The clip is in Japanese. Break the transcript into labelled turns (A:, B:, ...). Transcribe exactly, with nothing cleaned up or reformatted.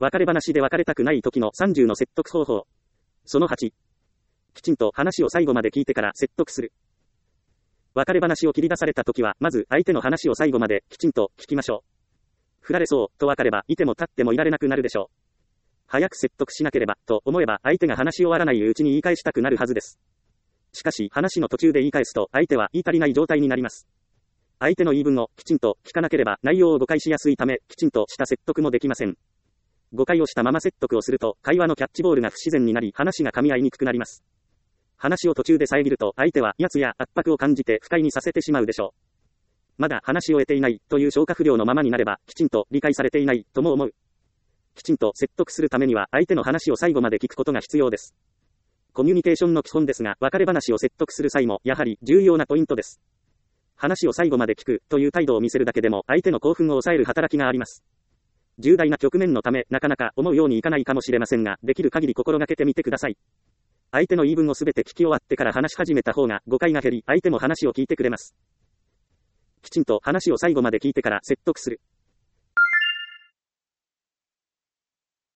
A: 別れ話で別れたくない時のさんじゅうの説得方法。そのはち。きちんと話を最後まで聞いてから説得する。別れ話を切り出された時は、まず相手の話を最後まできちんと聞きましょう。振られそうと分かれば、いても立ってもいられなくなるでしょう。早く説得しなければ、と思えば相手が話し終わらないうちに言い返したくなるはずです。しかし、話の途中で言い返すと、相手は言い足りない状態になります。相手の言い分をきちんと聞かなければ、内容を誤解しやすいため、きちんとした説得もできません。誤解をしたまま説得をすると、会話のキャッチボールが不自然になり、話が噛み合いにくくなります。話を途中で遮ると、相手は威圧や圧迫を感じて不快にさせてしまうでしょう。まだ話を得ていないという消化不良のままになれば、きちんと理解されていないとも思う。きちんと説得するためには、相手の話を最後まで聞くことが必要です。コミュニケーションの基本ですが、別れ話を説得する際も、やはり重要なポイントです。話を最後まで聞くという態度を見せるだけでも、相手の興奮を抑える働きがあります。重大な局面のため、なかなか思うようにいかないかもしれませんが、できる限り心がけてみてください。相手の言い分をすべて聞き終わってから話し始めた方が誤解が減り、相手も話を聞いてくれます。きちんと話を最後まで聞いてから説得する。